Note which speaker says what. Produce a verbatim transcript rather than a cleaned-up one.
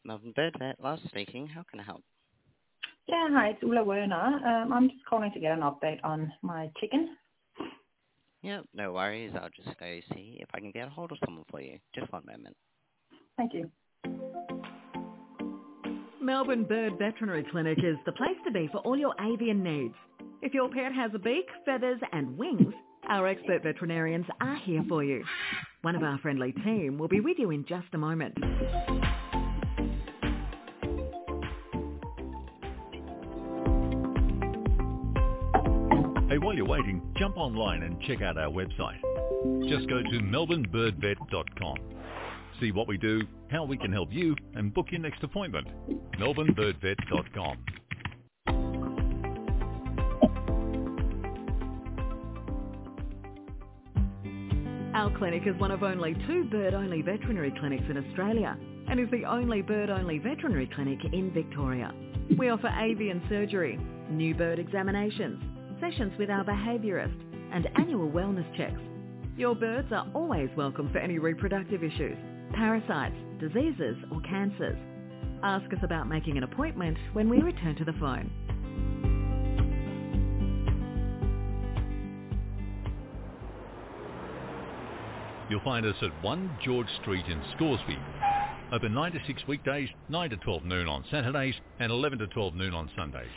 Speaker 1: Melbourne Bird Vet, Lars speaking. How can I help?
Speaker 2: Yeah, hi, it's Ulla Werner. Um, I'm just calling to get an update on my chicken.
Speaker 1: Yep, no worries. I'll just go see if I can get a hold of someone for you. Just one moment.
Speaker 2: Thank you.
Speaker 3: Melbourne Bird Veterinary Clinic is the place to be for all your avian needs. If your pet has a beak, feathers and wings, our expert veterinarians are here for you. One of our friendly team will be with you in just a moment.
Speaker 4: Hey, while you're waiting, jump online and check out our website. Just go to melbourne bird vet dot com. See what we do, how we can help you, and book your next appointment. melbourne bird vet dot com.
Speaker 3: Our clinic is one of only two bird-only veterinary clinics in Australia and is the only bird-only veterinary clinic in Victoria. We offer avian surgery, new bird examinations, sessions with our behaviourist and annual wellness checks. Your birds are always welcome for any reproductive issues, parasites, diseases or cancers. Ask us about making an appointment when we return to the phone.
Speaker 4: You'll find us at one George Street in Scoresby. Open nine to six weekdays, nine to twelve noon on Saturdays and eleven to twelve noon on Sundays.